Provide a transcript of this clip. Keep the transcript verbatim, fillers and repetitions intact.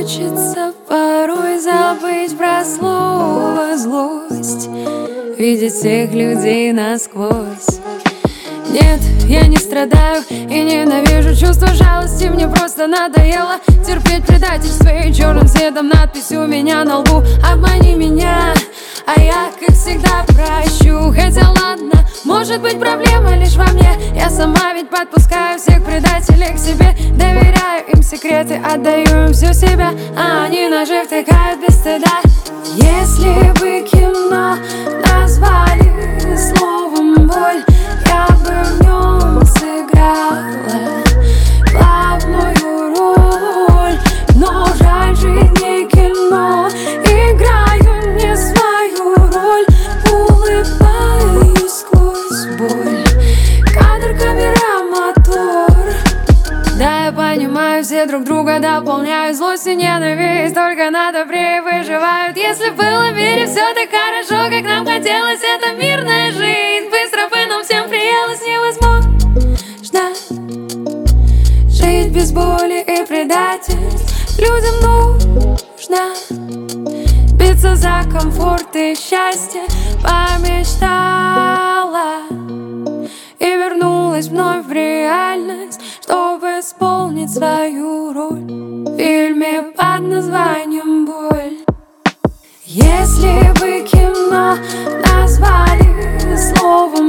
хочется порой забыть про слово злость, видеть всех людей насквозь. Нет, я не страдаю и ненавижу чувство жалости. Мне просто надоело терпеть предательство и черным цветом надпись у меня на лбу: обмани меня, а я, как всегда, прощу. Хотя ладно, может быть проблема лишь во мне. Я сама ведь подпускаю всех предателей к себе, доверяю им секреты, отдаю им всю себя, а они ножи втыкают без стыда. Если бы кино назвали словом боль, я бы в нем сыграла главную роль. Но жаль, жизнь не кино, играю не свою роль, улыбаюсь сквозь боль. Кадр, камера, мотор. Да, я понимаю, все друг друга дополняют. Злость и ненависть только на добре выживают. Если было в мире все так хорошо, как нам хотелось, это мирная жизнь, быстро бы нам всем приелось. Невозможно жить без боли и предательств. Людям нужно биться за комфорт и счастье. Помечтала и вернулась вновь в реальность, чтобы исполнить свою роль в фильме под названием «Боль». Если бы кино назвали словом